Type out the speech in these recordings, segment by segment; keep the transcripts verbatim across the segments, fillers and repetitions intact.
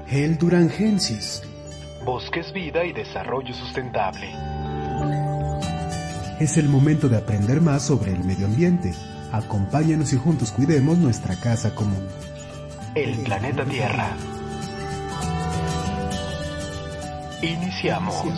El Durangensis. Bosques, vida y desarrollo sustentable. Es el momento de aprender más sobre el medio ambiente. Acompáñanos y juntos cuidemos nuestra casa común. El planeta Tierra. Iniciamos.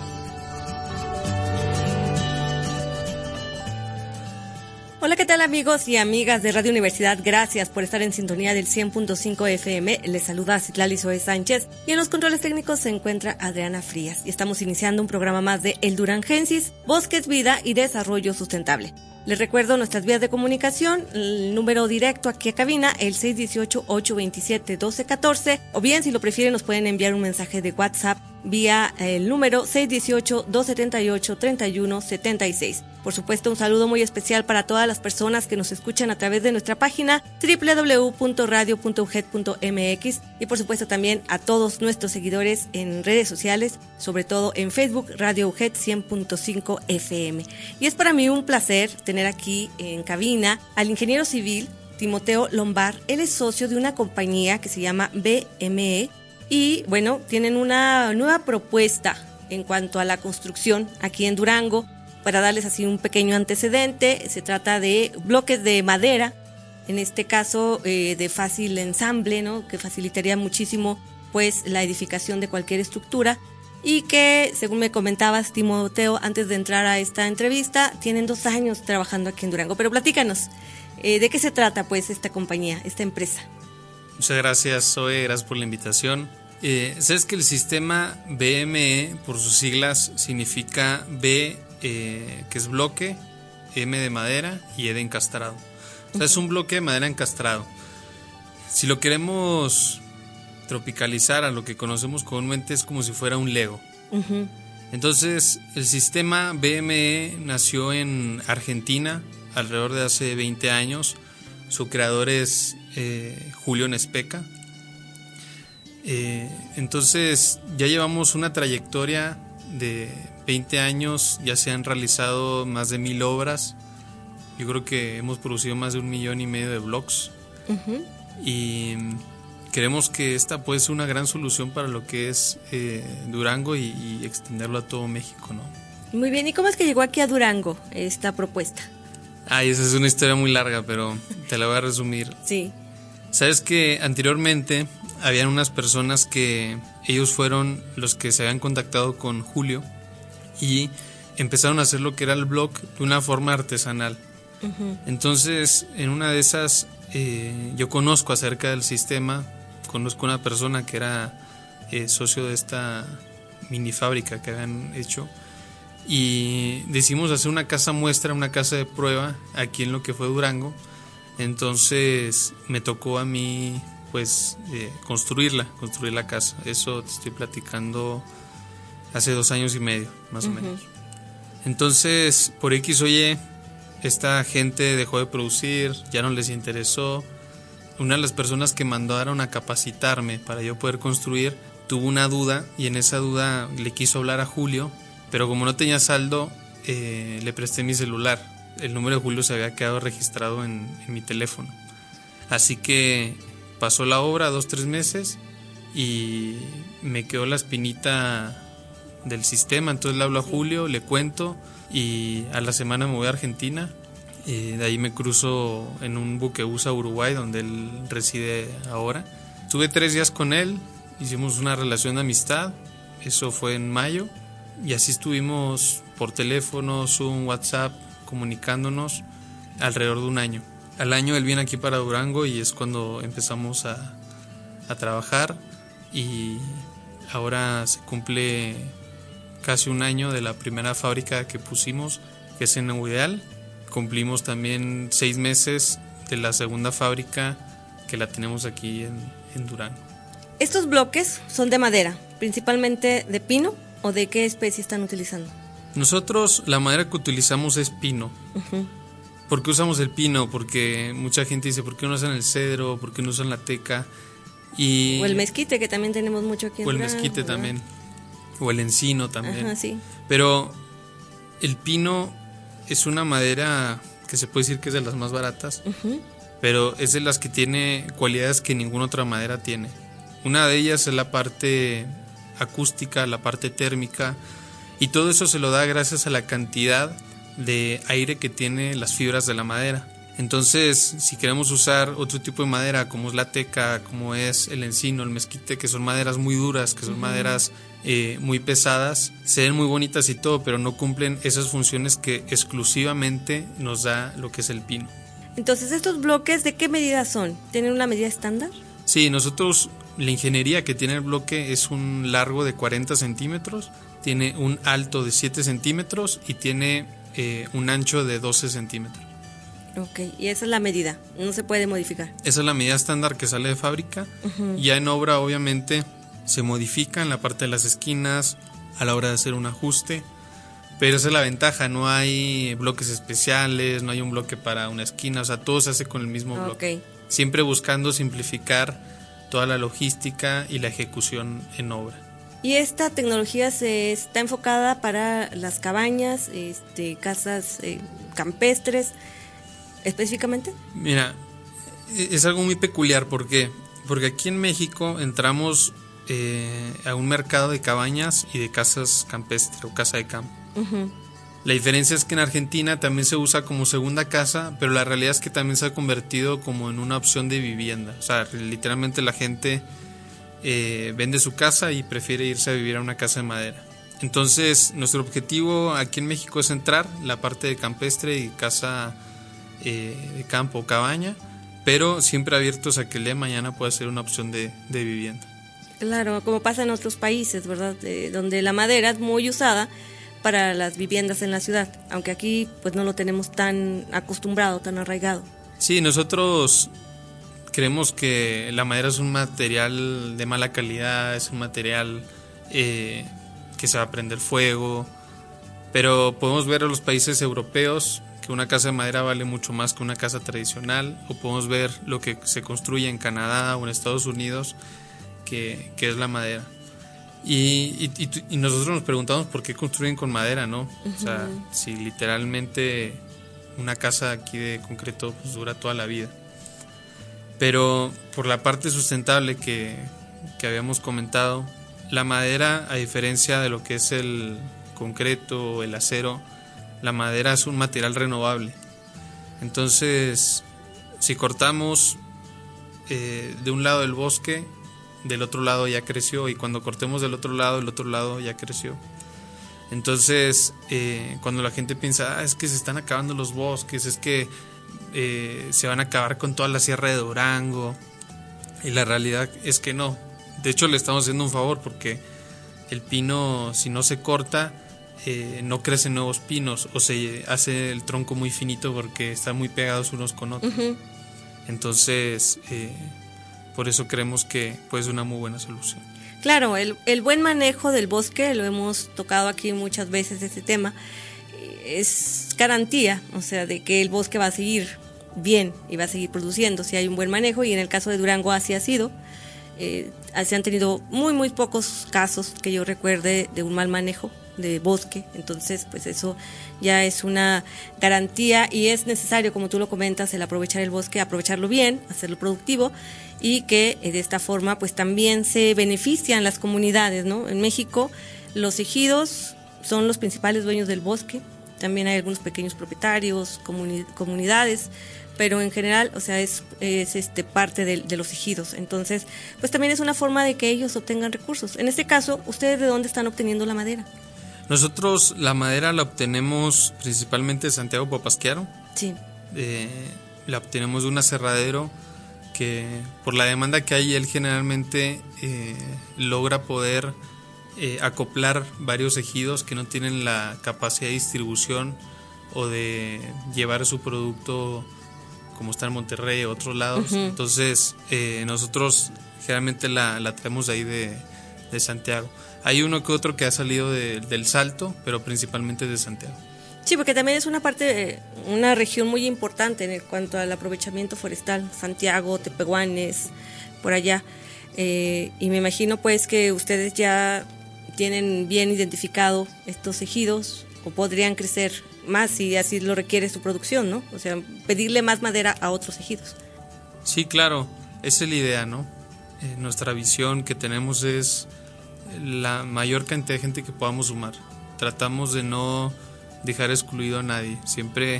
Hola, ¿qué tal amigos y amigas de Radio Universidad? Gracias por estar en sintonía del cien punto cinco F M. Les saluda Citlali Zoe Sánchez y en los controles técnicos se encuentra Adriana Frías. Y estamos iniciando un programa más de El Durangensis, Bosques, Vida y Desarrollo Sustentable. Les recuerdo nuestras vías de comunicación, el número directo aquí a cabina, el seis uno ocho, ocho dos siete, uno dos uno cuatro, o bien si lo prefieren nos pueden enviar un mensaje de WhatsApp vía el número seis uno ocho, dos siete ocho, tres uno siete seis. Por supuesto, un saludo muy especial para todas las personas que nos escuchan a través de nuestra página doble u doble u doble u punto radio punto u g e d punto m x y por supuesto también a todos nuestros seguidores en redes sociales, sobre todo en Facebook, Radio U G E D cien punto cinco F M. Y es para mí un placer tener aquí en cabina al ingeniero civil Timoteo Lombard. Él es socio de una compañía que se llama B M E y bueno, tienen una nueva propuesta en cuanto a la construcción aquí en Durango. Para darles así un pequeño antecedente, se trata de bloques de madera, en este caso eh, de fácil ensamble, ¿no? Que facilitaría muchísimo pues la edificación de cualquier estructura y que, según me comentabas, Timoteo, antes de entrar a esta entrevista, tienen dos años trabajando aquí en Durango. Pero platícanos, eh, ¿de qué se trata pues esta compañía, esta empresa? Muchas gracias, Zoe, gracias por la invitación. Eh, Sabes que el sistema B M E, por sus siglas, significa B, eh, que es bloque, M de madera y E de encastrado. O sea, uh-huh. Es un bloque de madera encastrado. Si lo queremos tropicalizar a lo que conocemos comúnmente, es como si fuera un Lego. Uh-huh. Entonces, el sistema B M E nació en Argentina alrededor de hace veinte años. Su creador es eh, Julio Nespeca. Eh, entonces ya llevamos una trayectoria de veinte años, ya se han realizado más de mil obras. Yo creo que hemos producido más de un millón y medio de blogs. Uh-huh. Y creemos que esta puede ser una gran solución para lo que es eh, Durango y, y extenderlo a todo México, ¿no? Muy bien, ¿y cómo es que llegó aquí a Durango esta propuesta? Ay, esa es una historia muy larga, pero te la voy a resumir. Sí. Sabes que anteriormente habían unas personas que ellos fueron los que se habían contactado con Julio y empezaron a hacer lo que era el blog de una forma artesanal. Uh-huh. Entonces, en una de esas, eh, yo conozco acerca del sistema, conozco una persona que era eh, socio de esta mini fábrica que habían hecho y decidimos hacer una casa muestra, una casa de prueba aquí en lo que fue Durango. Entonces me tocó a mí pues eh, construirla, construir la casa. Eso te estoy platicando hace dos años y medio, más uh-huh. o menos. Entonces, por X o Y, esta gente dejó de producir, ya no les interesó. Una de las personas que mandaron a capacitarme para yo poder construir tuvo una duda y en esa duda le quiso hablar a Julio, pero como no tenía saldo, eh, le presté mi celular. El número de Julio se había quedado registrado en, en mi teléfono. Así que pasó la obra, dos, tres meses, y me quedó la espinita del sistema. Entonces le hablo a Julio, le cuento, y a la semana me voy a Argentina. Y de ahí me cruzo en un buquebús a Uruguay, donde él reside ahora. Estuve tres días con él, hicimos una relación de amistad. Eso fue en mayo. Y así estuvimos por teléfono, Zoom, WhatsApp, comunicándonos alrededor de un año. Al año él viene aquí para Durango y es cuando empezamos a, a trabajar y ahora se cumple casi un año de la primera fábrica que pusimos, que es en Ideal. Cumplimos también seis meses de la segunda fábrica que la tenemos aquí en, en Durango. ¿Estos bloques son de madera, principalmente de pino o de qué especie están utilizando? Nosotros la madera que utilizamos es pino. Uh-huh. ¿Por qué usamos el pino? Porque mucha gente dice, ¿por qué no usan el cedro? ¿Por qué no usan la teca? Y o el mezquite, que también tenemos mucho aquí en O el Durango, mezquite, ¿verdad? También. O el encino también. Ajá, sí. Pero el pino es una madera que se puede decir que es de las más baratas, uh-huh. pero es de las que tiene cualidades que ninguna otra madera tiene. Una de ellas es la parte acústica, la parte térmica, y todo eso se lo da gracias a la cantidad de aire que tiene las fibras de la madera. Entonces, si queremos usar otro tipo de madera, como es la teca, como es el encino, el mezquite, que son maderas muy duras, que son uh-huh. maderas eh, muy pesadas, se ven muy bonitas y todo, pero no cumplen esas funciones que exclusivamente nos da lo que es el pino. Entonces, ¿estos bloques de qué medida son? ¿Tienen una medida estándar? Sí, nosotros, la ingeniería que tiene el bloque es un largo de cuarenta centímetros, tiene un alto de siete centímetros y tiene eh, un ancho de doce centímetros. Ok, y esa es la medida, no se puede modificar. Esa es la medida estándar que sale de fábrica. Uh-huh. Ya en obra obviamente se modifica en la parte de las esquinas a la hora de hacer un ajuste, pero esa es la ventaja, no hay bloques especiales, no hay un bloque para una esquina, o sea, todo se hace con el mismo bloque. Okay. Siempre buscando simplificar toda la logística y la ejecución en obra. ¿Y esta tecnología se está enfocada para las cabañas, este, casas eh, campestres específicamente? Mira, es algo muy peculiar. ¿Por qué? Porque aquí en México entramos eh, a un mercado de cabañas y de casas campestres o casa de campo. Uh-huh. La diferencia es que en Argentina también se usa como segunda casa, pero la realidad es que también se ha convertido como en una opción de vivienda. O sea, literalmente la gente eh, vende su casa y prefiere irse a vivir a una casa de madera. Entonces, nuestro objetivo aquí en México es entrar la parte de campestre y casa eh, de campo o cabaña, pero siempre abiertos a que el día de mañana pueda ser una opción de, de vivienda. Claro, como pasa en otros países, ¿verdad? Eh, donde la madera es muy usada para las viviendas en la ciudad, aunque aquí pues no lo tenemos tan acostumbrado, tan arraigado. Sí, nosotros creemos que la madera es un material de mala calidad, es un material eh, que se va a prender fuego, pero podemos ver a los países europeos que una casa de madera vale mucho más que una casa tradicional, o podemos ver lo que se construye en Canadá o en Estados Unidos, que, que es la madera. Y, y, y nosotros nos preguntamos por qué construyen con madera, ¿no? Uh-huh. O sea, si literalmente una casa aquí de concreto pues dura toda la vida. Pero por la parte sustentable que, que habíamos comentado, la madera, a diferencia de lo que es el concreto o el acero, la madera es un material renovable. Entonces, si cortamos eh, de un lado del bosque, del otro lado ya creció, y cuando cortemos del otro lado, el otro lado ya creció. Entonces, eh, cuando la gente piensa, ah, es que se están acabando los bosques, es que eh, se van a acabar con toda la sierra de Durango, y la realidad es que no. De hecho, le estamos haciendo un favor, porque el pino, si no se corta, eh, no crecen nuevos pinos, o se hace el tronco muy finito porque están muy pegados unos con otros. Uh-huh. Entonces, eh, por eso creemos que puede ser una muy buena solución. Claro, el, el buen manejo del bosque, lo hemos tocado aquí muchas veces este tema, es garantía, o sea, de que el bosque va a seguir bien y va a seguir produciendo si hay un buen manejo, y en el caso de Durango así ha sido. Eh, se han tenido muy muy pocos casos que yo recuerde de un mal manejo de bosque, entonces pues eso ya es una garantía, y es necesario, como tú lo comentas, el aprovechar el bosque, aprovecharlo bien, hacerlo productivo, y que eh, de esta forma pues también se benefician las comunidades, ¿no? En México los ejidos son los principales dueños del bosque, también hay algunos pequeños propietarios, comuni- comunidades, pero en general, o sea, es, es este parte de, de los ejidos. Entonces, pues también es una forma de que ellos obtengan recursos. En este caso, ¿ustedes de dónde están obteniendo la madera? Nosotros la madera la obtenemos principalmente de Santiago Papasquiaro. Sí. Eh, la obtenemos de un aserradero que, por la demanda que hay, él generalmente eh, logra poder eh, acoplar varios ejidos que no tienen la capacidad de distribución o de llevar su producto, como está en Monterrey o otros lados. Uh-huh. Entonces, eh, nosotros generalmente la, la traemos de ahí de, de Santiago. Hay uno que otro que ha salido de, del Salto, pero principalmente de Santiago. Sí, porque también es una parte, una región muy importante en cuanto al aprovechamiento forestal. Santiago, Tepehuanes, por allá. Eh, y me imagino pues que ustedes ya tienen bien identificado estos ejidos, o podrían crecer más si así lo requiere su producción, ¿no? O sea, pedirle más madera a otros ejidos. Sí, claro, esa es la idea, ¿no? eh, nuestra visión que tenemos es la mayor cantidad de gente que podamos sumar. Tratamos de no dejar excluido a nadie, siempre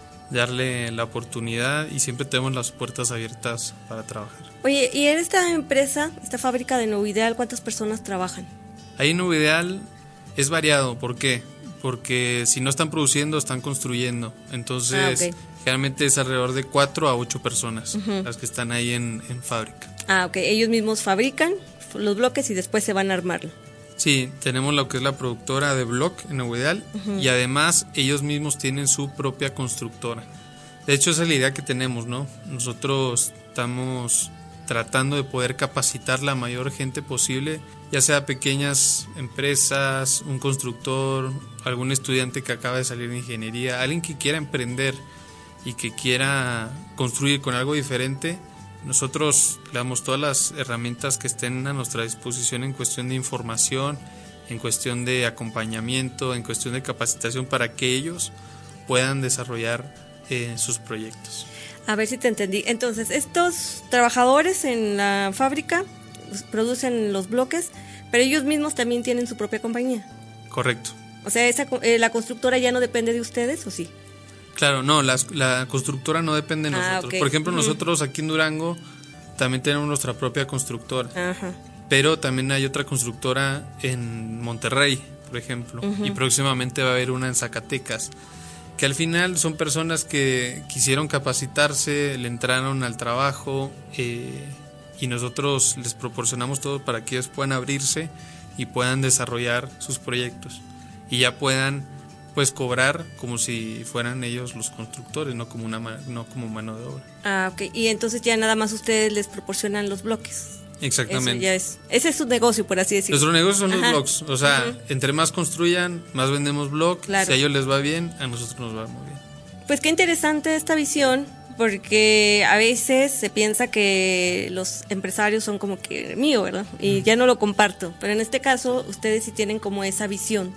darle la oportunidad y siempre tenemos las puertas abiertas para trabajar. Oye, ¿y en esta empresa, esta fábrica de Nuevo Ideal, cuántas personas trabajan? Ahí en Nuevo Ideal es variado. ¿Por qué? Porque si no están produciendo, están construyendo. Entonces, ah, okay. Generalmente es alrededor de cuatro a ocho personas uh-huh. las que están ahí en, en fábrica. Ah, ok. Ellos mismos fabrican los bloques y después se van a armarlo. Sí, tenemos lo que es la productora de block en Nuevo Ideal uh-huh. y además ellos mismos tienen su propia constructora. De hecho, esa es la idea que tenemos, ¿no? Nosotros estamos tratando de poder capacitar la mayor gente posible, ya sea pequeñas empresas, un constructor, algún estudiante que acaba de salir de ingeniería, alguien que quiera emprender y que quiera construir con algo diferente. Nosotros le damos todas las herramientas que estén a nuestra disposición en cuestión de información, en cuestión de acompañamiento, en cuestión de capacitación para que ellos puedan desarrollar eh, sus proyectos. A ver si te entendí. Entonces, estos trabajadores en la fábrica producen los bloques, pero ellos mismos también tienen su propia compañía. Correcto. O sea, esa, eh, ¿la constructora ya no depende de ustedes o sí? Claro, no, la, la constructora no depende de nosotros. Ah, okay. Por ejemplo, uh-huh. nosotros aquí en Durango también tenemos nuestra propia constructora. Ajá. Pero también hay otra constructora en Monterrey, por ejemplo, uh-huh. y próximamente va a haber una en Zacatecas, que al final son personas que quisieron capacitarse, le entraron al trabajo eh, y nosotros les proporcionamos todo para que ellos puedan abrirse y puedan desarrollar sus proyectos y ya puedan pues cobrar como si fueran ellos los constructores, no como una no como mano de obra. Ah, ok. Y entonces ya nada más ustedes les proporcionan los bloques. Exactamente. Eso ya es, ese es su negocio, por así decirlo. Nuestro negocio son Ajá. los blocks. O sea, uh-huh. entre más construyan, más vendemos blocks. Claro. Si a ellos les va bien, a nosotros nos va muy bien. Pues qué interesante esta visión, porque a veces se piensa que los empresarios son como que mío, ¿verdad? Y uh-huh. ya no lo comparto. Pero en este caso, ustedes sí tienen como esa visión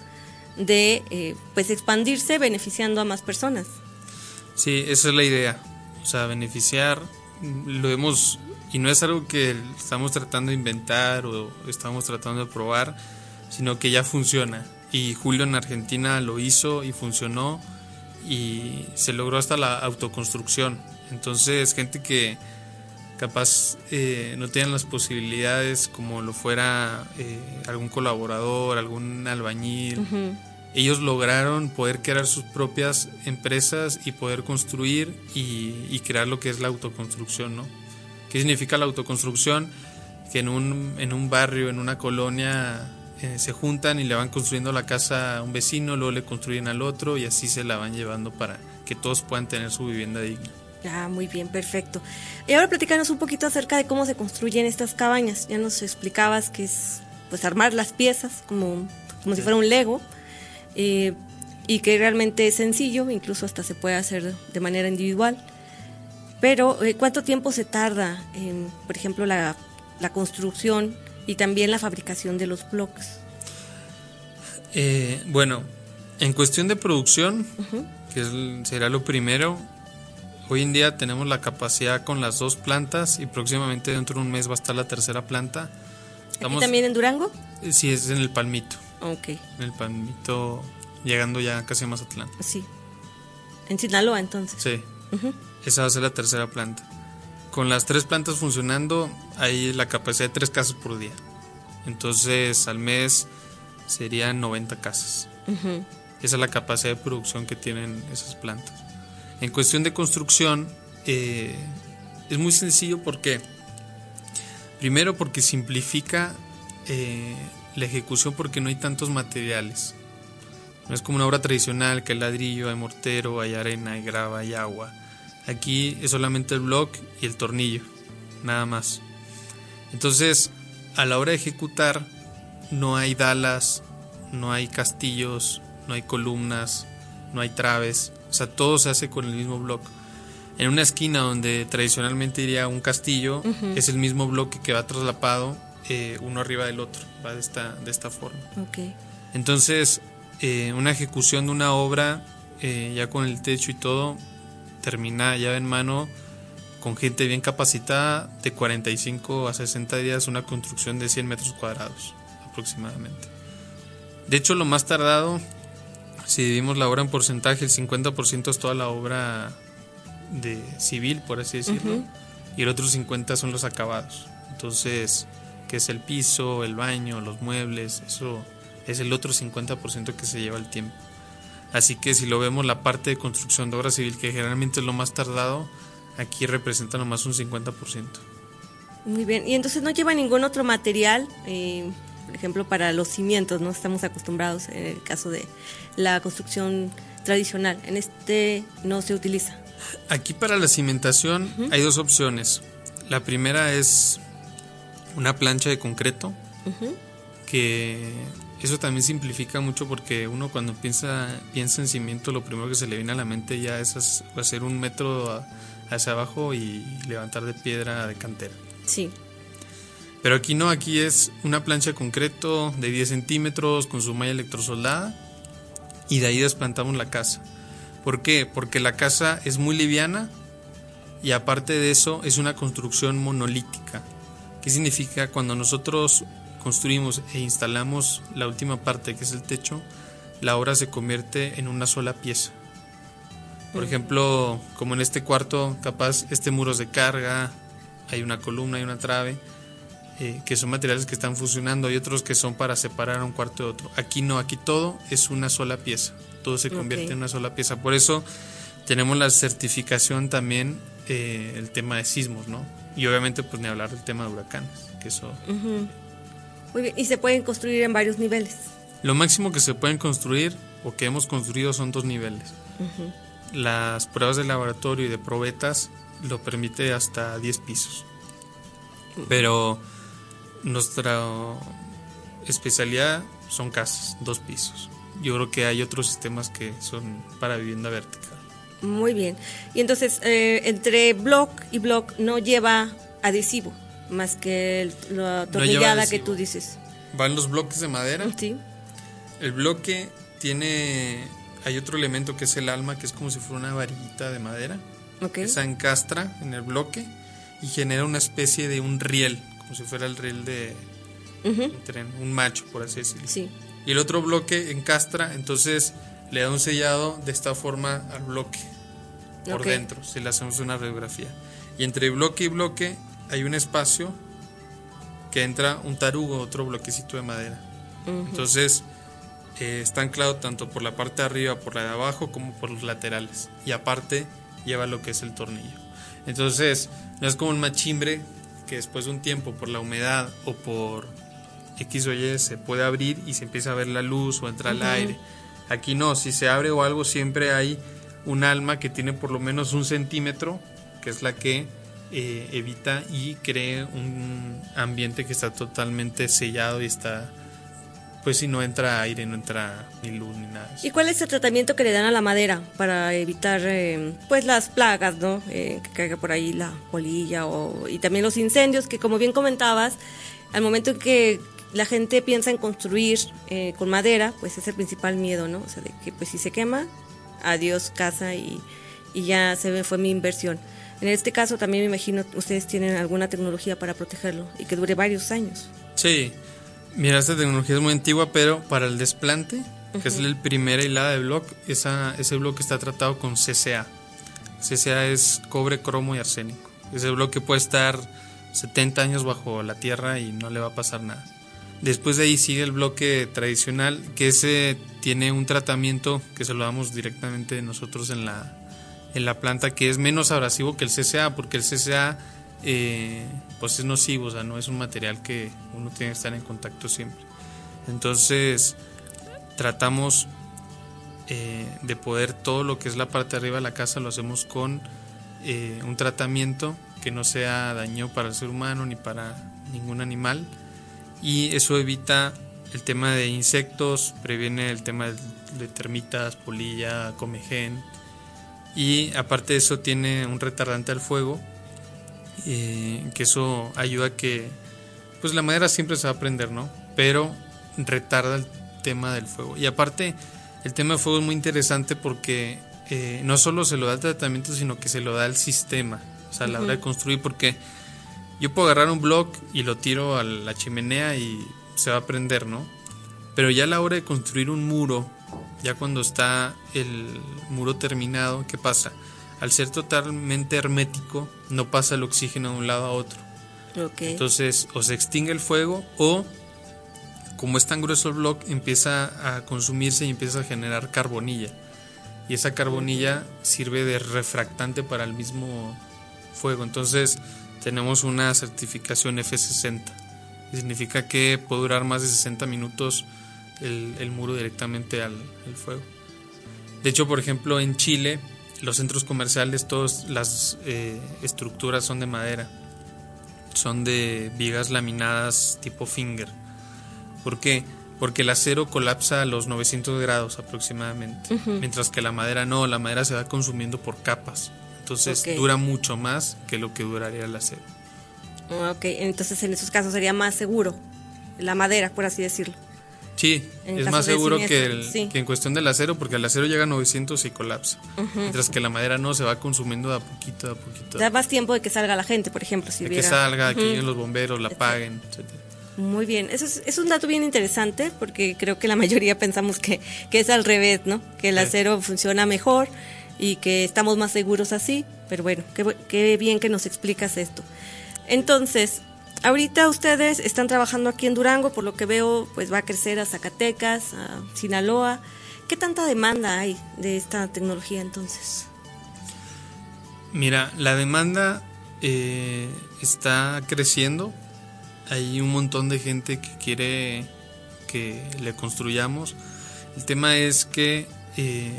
de eh, pues expandirse beneficiando a más personas. Sí, esa es la idea. O sea, beneficiar, lo hemos... Y no es algo que estamos tratando de inventar o estamos tratando de probar, sino que ya funciona. Y Julio en Argentina lo hizo y funcionó y se logró hasta la autoconstrucción. Entonces, gente que capaz eh, no tienen las posibilidades como lo fuera eh, algún colaborador, algún albañil, uh-huh. ellos lograron poder crear sus propias empresas y poder construir y, y crear lo que es la autoconstrucción, ¿no? ¿Qué significa la autoconstrucción? Que en un, en un barrio, en una colonia, eh, se juntan y le van construyendo la casa a un vecino, luego le construyen al otro y así se la van llevando para que todos puedan tener su vivienda digna. Ah, muy bien, perfecto. Y ahora platícanos un poquito acerca de cómo se construyen estas cabañas. Ya nos explicabas que es pues armar las piezas como, como si fuera un Lego eh, y que realmente es sencillo, incluso hasta se puede hacer de manera individual. Pero, ¿cuánto tiempo se tarda en, por ejemplo, la, la construcción y también la fabricación de los bloques? Eh, bueno, en cuestión de producción, uh-huh. que es, será lo primero, hoy en día tenemos la capacidad con las dos plantas y próximamente dentro de un mes va a estar la tercera planta. Estamos, ¿aquí también en Durango? Sí, es en el Palmito. Ok. En el Palmito, llegando ya casi a Mazatlán. Sí. En Sinaloa, entonces. Sí. Uh-huh. Esa va a ser la tercera planta. Con las tres plantas funcionando, hay la capacidad de tres casas por día. Entonces, al mes serían noventa casas. Uh-huh. Esa es la capacidad de producción que tienen esas plantas. En cuestión de construcción, eh, es muy sencillo porque, primero porque simplifica eh, la ejecución porque no hay tantos materiales. No es como una obra tradicional que hay ladrillo, hay mortero, hay arena, hay grava, hay agua. Aquí es solamente el bloque y el tornillo, nada más. Entonces, a la hora de ejecutar, no hay dalas, no hay castillos, no hay columnas, no hay traves. O sea, todo se hace con el mismo bloque. En una esquina donde tradicionalmente iría un castillo, uh-huh. es el mismo bloque que va traslapado eh, uno arriba del otro, va de esta, de esta forma. Okay. Entonces, eh, una ejecución de una obra, eh, ya con el techo y todo, terminada, llave en mano, con gente bien capacitada, de cuarenta y cinco a sesenta días, una construcción de cien metros cuadrados aproximadamente. De hecho, lo más tardado, si dividimos la obra en porcentaje, el cincuenta por ciento es toda la obra de civil, por así decirlo, uh-huh. y el otro cincuenta por ciento son los acabados. Entonces, que es el piso, el baño, los muebles, eso es el otro cincuenta por ciento que se lleva el tiempo. Así que si lo vemos, la parte de construcción de obra civil, que generalmente es lo más tardado, aquí representa nomás un cincuenta por ciento. Muy bien, y entonces no lleva ningún otro material, eh, por ejemplo, para los cimientos, ¿no? Estamos acostumbrados en el caso de la construcción tradicional, en este no se utiliza. Aquí para la cimentación uh-huh. hay dos opciones. La primera es una plancha de concreto, uh-huh. que eso también simplifica mucho, porque uno cuando piensa, piensa en cimiento, lo primero que se le viene a la mente ya es hacer un metro hacia abajo y levantar de piedra de cantera. Sí. Pero aquí no, aquí es una plancha de concreto de diez centímetros con su malla electrosoldada, y de ahí desplantamos la casa. ¿Por qué? Porque la casa es muy liviana y aparte de eso es una construcción monolítica. ¿Qué significa? Cuando nosotros construimos e instalamos la última parte, que es el techo, la obra se convierte en una sola pieza. Por ejemplo, como en este cuarto, capaz este muro es de carga, hay una columna, hay una trave, eh, que son materiales que están funcionando, hay otros que son para separar un cuarto de otro. Aquí no, aquí todo es una sola pieza, todo se convierte okay. en una sola pieza. Por eso tenemos la certificación también, eh, el tema de sismos, ¿no? Y obviamente pues ni hablar del tema de huracanes, que eso... Uh-huh. Muy bien, y se pueden construir en varios niveles. Lo máximo que se pueden construir o que hemos construido son dos niveles. Uh-huh. Las pruebas de laboratorio y de probetas lo permite hasta diez pisos. Uh-huh. Pero nuestra especialidad son casas, dos pisos. Yo creo que hay otros sistemas que son para vivienda vertical. Muy bien. Y entonces, eh, entre block y block no lleva adhesivo, más que el, la atornillada no que tú dices. Van los bloques de madera. Sí. El bloque tiene... Hay otro elemento que es el alma, que es como si fuera una varillita de madera. Okay. Esa encastra en el bloque y genera una especie de un riel, como si fuera el riel de uh-huh. un tren, un macho, por así decirlo. Sí. Y el otro bloque encastra, entonces le da un sellado de esta forma al bloque por okay. dentro, si le hacemos una radiografía. Y entre bloque y bloque hay un espacio que entra un tarugo, otro bloquecito de madera. Uh-huh. Entonces eh, está anclado tanto por la parte de arriba, por la de abajo, como por los laterales. Y aparte lleva lo que es el tornillo. Entonces no es como un machimbre que después de un tiempo, por la humedad o por X o Y, se puede abrir y se empieza a ver la luz o entra uh-huh. el aire. Aquí no, si se abre o algo, siempre hay un alma que tiene por lo menos un centímetro, que es la que eh, evita y cree un ambiente que está totalmente sellado y está, pues si no entra aire, no entra ni luz ni nada. ¿Y cuál es el tratamiento que le dan a la madera para evitar eh, pues las plagas, ¿no? Eh, que caiga por ahí la polilla o, y también los incendios, que como bien comentabas, al momento en que la gente piensa en construir eh, con madera, pues es el principal miedo, ¿no? O sea, de que pues si se quema, adiós casa y, y ya se me fue mi inversión. En este caso también me imagino ustedes tienen alguna tecnología para protegerlo y que dure varios años. Sí, mira, esta tecnología es muy antigua, pero para el desplante, uh-huh. que es el primera hilada de bloque, esa, ese bloque está tratado con C C A. C C A es cobre, cromo y arsénico. Ese bloque puede estar setenta años bajo la tierra y no le va a pasar nada. Después de ahí sigue el bloque tradicional, que ese tiene un tratamiento que se lo damos directamente nosotros en la, en la planta, que es menos abrasivo que el C C A, porque el C C A eh, pues es nocivo, o sea, no es un material que uno tiene que estar en contacto siempre. Entonces tratamos eh, de poder todo lo que es la parte de arriba de la casa lo hacemos con eh, un tratamiento que no sea dañino para el ser humano ni para ningún animal. Y eso evita el tema de insectos, previene el tema de termitas, polilla, comején. Y aparte de eso tiene un retardante al fuego, eh, que eso ayuda a que pues la madera siempre se va a prender, ¿no? Pero retarda el tema del fuego. Y aparte el tema del fuego es muy interesante porque eh, no solo se lo da el tratamiento, sino que se lo da el sistema. O sea, a la Uh-huh. hora de construir, porque yo puedo agarrar un block y lo tiro a la chimenea y se va a prender, ¿no? Pero ya a la hora de construir un muro, ya cuando está el muro terminado, ¿qué pasa? Al ser totalmente hermético, no pasa el oxígeno de un lado a otro. Okay. Entonces, o se extingue el fuego o, como es tan grueso el block, empieza a consumirse y empieza a generar carbonilla. Y esa carbonilla sirve de refractante para el mismo fuego. Entonces, tenemos una certificación F sesenta. Significa que puede durar más de sesenta minutos el, el muro directamente al, al fuego. De hecho, por ejemplo, en Chile, los centros comerciales, todas las eh, estructuras son de madera. Son de vigas laminadas tipo finger. ¿Por qué? Porque el acero colapsa a los novecientos grados aproximadamente. Uh-huh. Mientras que la madera no, la madera se va consumiendo por capas. Entonces okay. dura mucho más que lo que duraría el acero. Ok, entonces en esos casos sería más seguro la madera, por así decirlo. Sí, en es más seguro que, el, sí. que en cuestión del acero, porque el acero llega a novecientos y colapsa. Uh-huh. Mientras que la madera no, se va consumiendo de a poquito, de a poquito. Da más tiempo de que salga la gente, por ejemplo. Si de hubiera... que salga, uh-huh. que lleguen los bomberos, la apaguen, etcétera. Muy bien, eso es, es un dato bien interesante, porque creo que la mayoría pensamos que, que es al revés, ¿no? Que el sí. acero funciona mejor y que estamos más seguros así, pero bueno, qué, qué bien que nos explicas esto. Entonces, ahorita ustedes están trabajando aquí en Durango, por lo que veo, pues va a crecer a Zacatecas, a Sinaloa. ¿Qué tanta demanda hay de esta tecnología entonces? Mira, la demanda eh, está creciendo. Hay un montón de gente que quiere que le construyamos. El tema es que eh,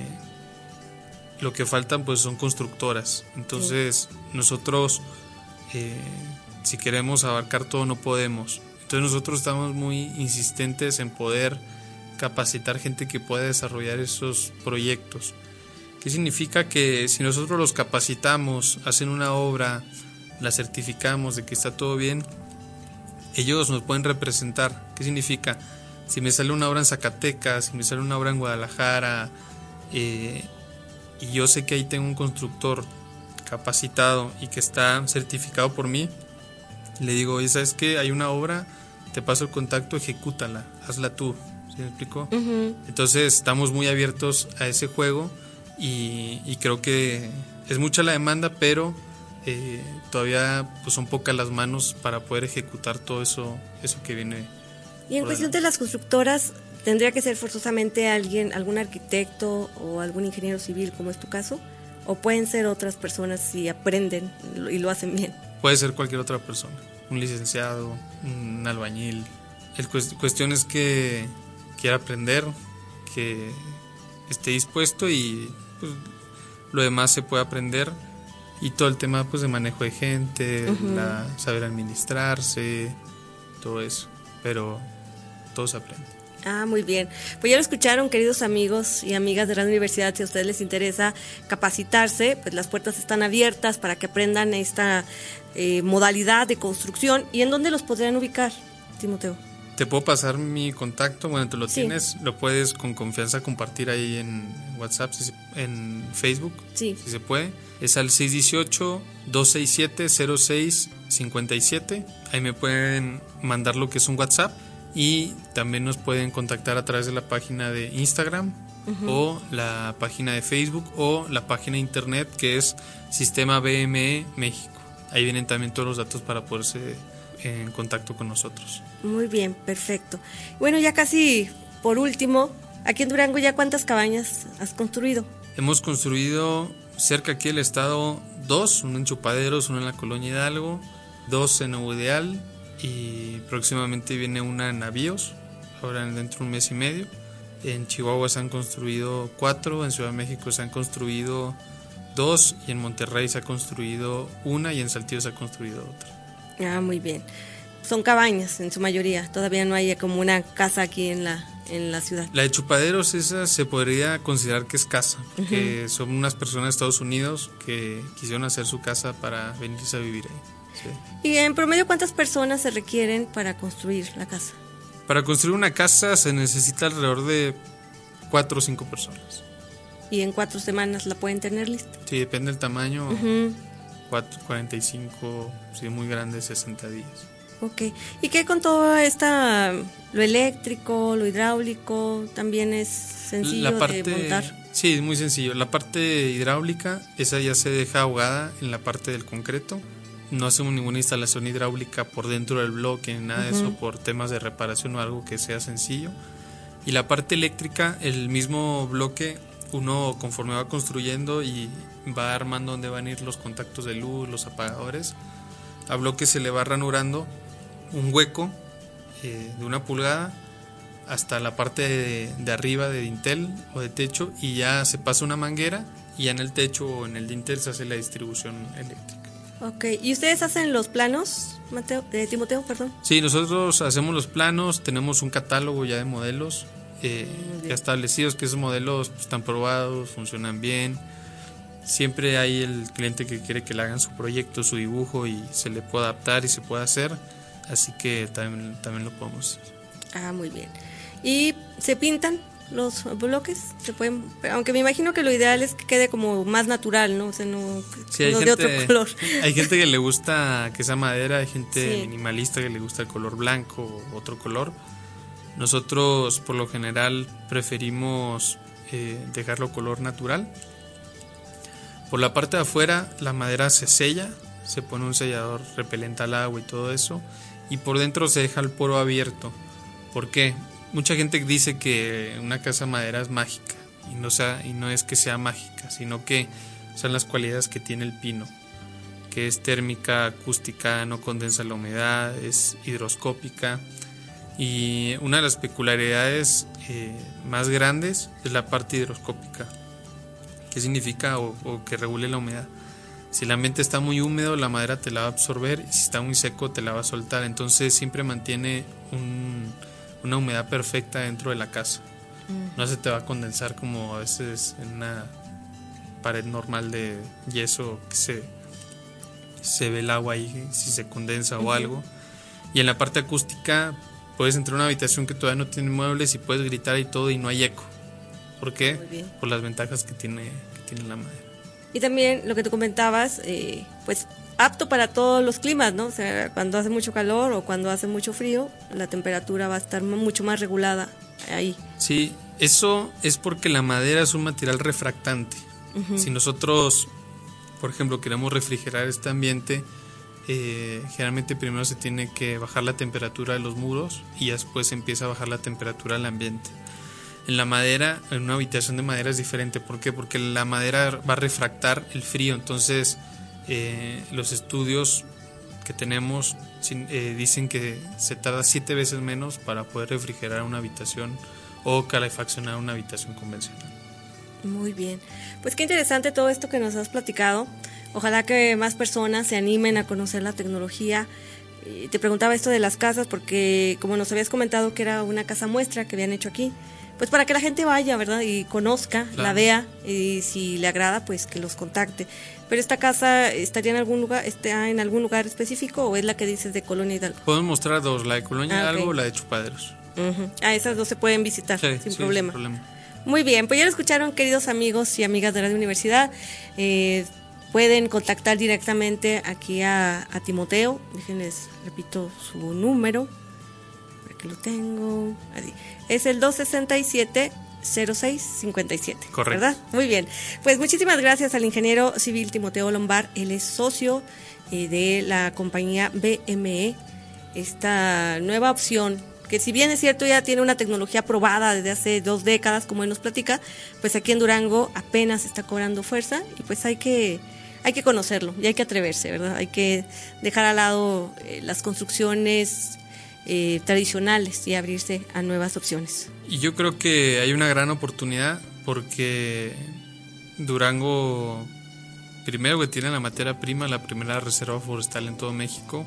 lo que faltan pues son constructoras. Entonces sí. nosotros eh, si queremos abarcar todo no podemos. Entonces nosotros estamos muy insistentes en poder capacitar gente que pueda desarrollar esos proyectos. ¿Qué significa? Que si nosotros los capacitamos, hacen una obra, la certificamos de que está todo bien, ellos nos pueden representar. ¿Qué significa? Si me sale una obra en Zacatecas, si me sale una obra en Guadalajara, eh, y yo sé que ahí tengo un constructor capacitado y que está certificado por mí, le digo, oye, ¿sabes qué? Hay una obra, te paso el contacto, ejecútala, hazla tú. ¿Sí me explico? Uh-huh. Entonces estamos muy abiertos a ese juego y, y creo que es mucha la demanda, pero eh, todavía pues son pocas las manos para poder ejecutar todo eso, eso que viene. Y en cuestión de las constructoras, ¿tendría que ser forzosamente alguien, algún arquitecto o algún ingeniero civil, como es tu caso? ¿O pueden ser otras personas si aprenden y lo hacen bien? Puede ser cualquier otra persona, un licenciado, un albañil. El cuest- cuestión es que quiera aprender, que esté dispuesto y pues, lo demás se puede aprender. Y todo el tema pues de manejo de gente, uh-huh. la, saber administrarse, todo eso. Pero todo se aprende. Ah, muy bien. Pues ya lo escucharon, queridos amigos y amigas de la universidad. Si a ustedes les interesa capacitarse, pues las puertas están abiertas para que aprendan esta eh, modalidad de construcción. ¿Y en dónde los podrían ubicar, Timoteo? Te puedo pasar mi contacto, bueno, tú lo sí. tienes, lo puedes con confianza compartir ahí en WhatsApp, si se, en Facebook, sí. si se puede. Es al seis uno ocho, dos seis siete, cero seis cinco siete. Ahí me pueden mandar lo que es un WhatsApp. Y también nos pueden contactar a través de la página de Instagram uh-huh. o la página de Facebook o la página de internet que es Sistema B M E México. Ahí vienen también todos los datos para ponerse en contacto con nosotros. Muy bien, perfecto. Bueno, ya casi por último, aquí en Durango, ¿ya cuántas cabañas has construido? Hemos construido cerca aquí del estado dos, uno en Chupaderos, uno en la Colonia Hidalgo, dos en Nuevo Ideal, y próximamente viene una en Navíos, ahora dentro de un mes y medio. En Chihuahua se han construido cuatro, en Ciudad de México se han construido dos, y en Monterrey se ha construido una, y en Saltillo se ha construido otra. Ah, muy bien. Son cabañas en su mayoría, todavía no hay como una casa aquí en la, en la ciudad. La de Chupaderos, esa se podría considerar que es casa, porque uh-huh. son unas personas de Estados Unidos que quisieron hacer su casa para venirse a vivir ahí. Sí. ¿Y en promedio cuántas personas se requieren para construir la casa? Para construir una casa se necesita alrededor de cuatro o cinco personas. ¿Y en cuatro semanas la pueden tener lista? Sí, depende del tamaño. Uh-huh. cuarenta y cinco, si es muy grande, sesenta días. Ok, ¿y qué con todo esta, lo eléctrico, lo hidráulico, también es sencillo la parte, de montar? Sí, es muy sencillo. La parte hidráulica, esa ya se deja ahogada en la parte del concreto. No hacemos ninguna instalación hidráulica por dentro del bloque, ni nada uh-huh. de eso, por temas de reparación o algo que sea sencillo. Y la parte eléctrica, el mismo bloque, uno conforme va construyendo y va armando dónde van a ir los contactos de luz, los apagadores, a bloque se le va ranurando un hueco eh, de una pulgada hasta la parte de, de arriba de dintel o de techo, y ya se pasa una manguera y ya en el techo o en el dintel se hace la distribución eléctrica. Ok, ¿y ustedes hacen los planos, Mateo, de Timoteo, perdón? Sí, nosotros hacemos los planos, tenemos un catálogo ya de modelos eh, ya establecidos, que esos modelos pues, están probados, funcionan bien. Siempre hay el cliente que quiere que le hagan su proyecto, su dibujo, y se le pueda adaptar y se pueda hacer, así que también, también lo podemos hacer. Ah, muy bien. ¿Y se pintan los bloques? ¿Se pueden? Aunque me imagino que lo ideal es que quede como más natural, ¿no? O sea, no, sí, hay no gente, de otro color. Hay gente que le gusta que sea madera, hay gente sí. minimalista que le gusta el color blanco o otro color. Nosotros por lo general preferimos eh, dejarlo color natural. Por la parte de afuera la madera se sella, se pone un sellador repelente al agua y todo eso, y por dentro se deja el poro abierto. ¿Por qué? Mucha gente dice que una casa de madera es mágica, y no, sea, y no es que sea mágica, sino que son las cualidades que tiene el pino, que es térmica, acústica, no condensa la humedad, es hidroscópica, y una de las peculiaridades eh, más grandes es la parte hidroscópica. ¿Qué significa? O, o que regule la humedad. Si el ambiente está muy húmedo, la madera te la va a absorber, y si está muy seco te la va a soltar. Entonces siempre mantiene un, una humedad perfecta dentro de la casa. Mm. No se te va a condensar como a veces en una pared normal de yeso, que se, se ve el agua ahí si se condensa uh-huh. o algo. Y en la parte acústica puedes entrar a una habitación que todavía no tiene muebles y puedes gritar y todo, y no hay eco. ¿Por qué? Por las ventajas que tiene, que tiene la madera. Y también lo que tú comentabas, eh, pues apto para todos los climas, ¿no? O sea, cuando hace mucho calor o cuando hace mucho frío, la temperatura va a estar mucho más regulada ahí. Sí, eso es porque la madera es un material refractante. Uh-huh. Si nosotros, por ejemplo, queremos refrigerar este ambiente, eh, generalmente primero se tiene que bajar la temperatura de los muros y después empieza a bajar la temperatura del ambiente. En la madera, en una habitación de madera es diferente. ¿Por qué? Porque la madera va a refractar el frío. Entonces, eh, los estudios que tenemos eh, dicen que se tarda siete veces menos para poder refrigerar una habitación o calefaccionar una habitación convencional. Muy bien. Pues qué interesante todo esto que nos has platicado. Ojalá que más personas se animen a conocer la tecnología. Y te preguntaba esto de las casas porque, como nos habías comentado que era una casa muestra que habían hecho aquí, pues para que la gente vaya, ¿verdad? Y conozca, claro. La vea, y si le agrada, pues que los contacte. Pero esta casa estaría en algún lugar, está en algún lugar específico, o es la que dices de Colonia Hidalgo. Podemos mostrar dos, la de Colonia ah, Hidalgo okay. o la de Chupaderos. Uh-huh. Ah, esas dos se pueden visitar sí, sin sí, problema. Sin problema. Muy bien, pues ya lo escucharon, queridos amigos y amigas de Radio Universidad. Eh, pueden contactar directamente aquí a, a Timoteo. Déjenles, repito su número. Que lo tengo, así. Es el dos sesenta y siete, cero seis cincuenta y siete. Correcto. ¿Verdad? Muy bien. Pues muchísimas gracias al ingeniero civil Timoteo Lombard. Él es socio eh, de la compañía B M E. Esta nueva opción, que si bien es cierto ya tiene una tecnología probada desde hace dos décadas, como él nos platica, pues aquí en Durango apenas está cobrando fuerza, y pues hay que hay que conocerlo y hay que atreverse, ¿verdad? Hay que dejar al lado eh, las construcciones Eh, tradicionales y abrirse a nuevas opciones. Y yo creo que hay una gran oportunidad porque Durango, primero que tiene la materia prima, la primera reserva forestal en todo México,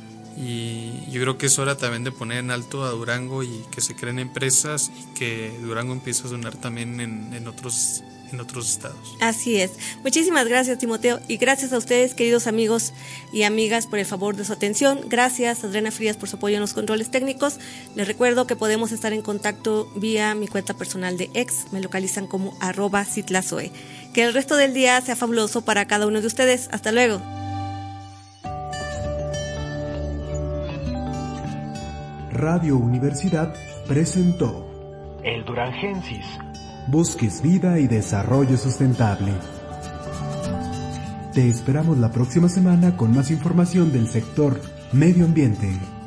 y yo creo que es hora también de poner en alto a Durango y que se creen empresas y que Durango empiece a sonar también en, en otros en otros estados. Así es. Muchísimas gracias, Timoteo, y gracias a ustedes, queridos amigos y amigas, por el favor de su atención. Gracias a Adriana Frías por su apoyo en los controles técnicos. Les recuerdo que podemos estar en contacto vía mi cuenta personal de ex. Me localizan como arroba citlazoe. Que el resto del día sea fabuloso para cada uno de ustedes. Hasta luego. Radio Universidad presentó El Durangensis. Bosques, vida y desarrollo sustentable. Te esperamos la próxima semana con más información del sector medio ambiente.